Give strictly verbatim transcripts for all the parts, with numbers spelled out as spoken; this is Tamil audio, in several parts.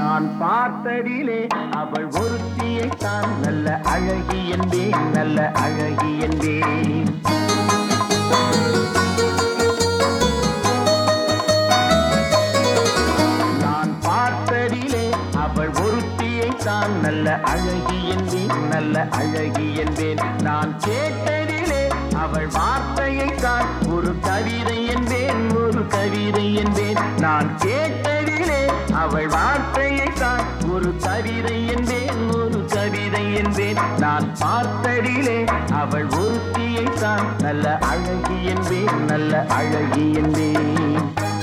நான் பார்த்ததிலே அவள் ஒருத்தியை தான் நல்ல அழகி என்பேன், நல்ல அழகி என்பேன். நான் பார்த்ததிலே அவள் ஒருத்தியை தான் நல்ல அழகி என்பேன், நல்ல அழகி என்பேன். நான் கேட்டதிலே அவள் வார்த்தையை தான் ஒரு கவிதை என்பேன், ஒரு கவிதை என்பேன். நான் கேட்டதிலே அவள் வார்த்தையை தான் ஒரு கவிதை என்பேன், ஒரு கவிதை என்பேன். நான் பார்த்ததிலே அவள் ஒருத்தியை தான் நல்ல அழகி என்பேன், நல்ல அழகி என்பேன்.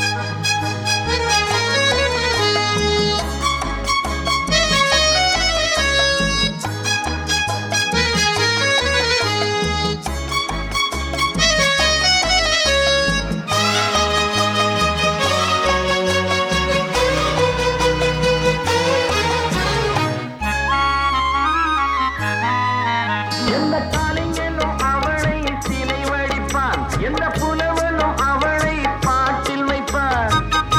எந்த காலைஞனும் அவளை சிலை வடிப்பான், எந்த புலவனும் அவளை பாட்டில் வைப்பான்.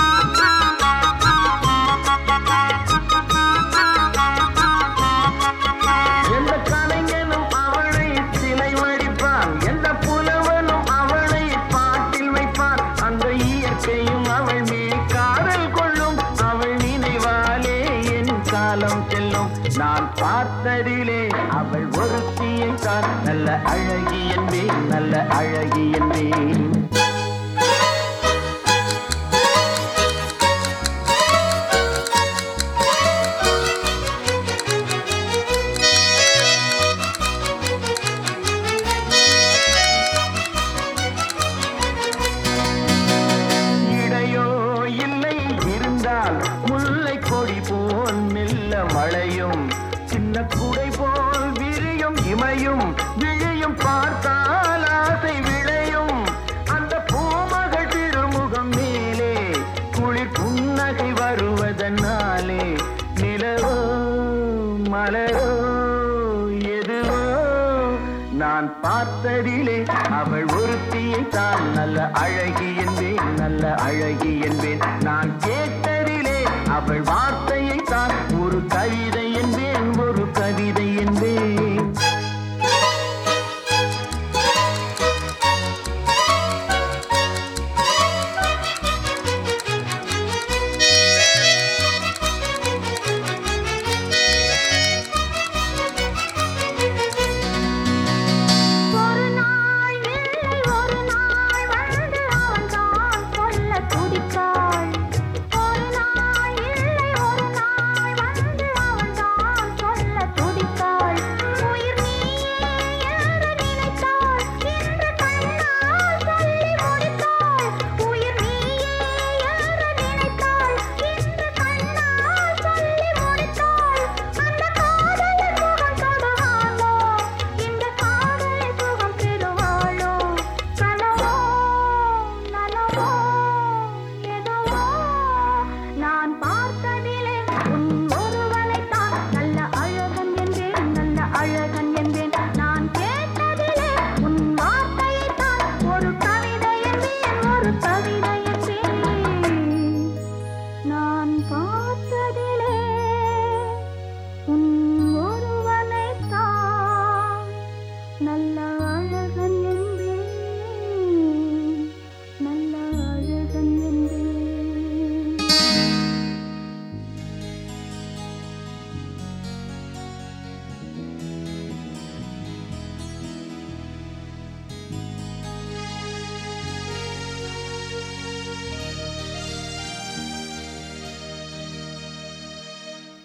எந்த காலைஞனும் அவளை சிலை வடிப்பான், எந்த புலவனும் அவளை பாட்டில் வைப்பான். அந்த இயற்கையும் அவள் மேல் காதல் கொள்ளும், அவள் நினைவாலே என் காலம் செல்லும். நான் பார்த்ததிலே அவள் ஒருத்தியை தான் நல்ல அழகி என்பேன், நல்ல அழகி என்பேன். இடையோ இல்லை இருந்தால் முல்லை கொடி போல் மெல்ல மழையும், சின்ன குடை போல் விரியும் இமையும், விழியும் பார்த்தால் ஆசை விளையும். அந்த பூமகள் திருமுகம் மேலே குளிர் புன்னகை வருவதனாலே நிலவோ மலரோ எதுவோ நான் பார்த்ததிலே அவள் ஒருத்தியை தான் நல்ல அழகி என்பேன், நல்ல அழகி என்பேன். நான் கேட்டதிலே அவள் வார்த்தையை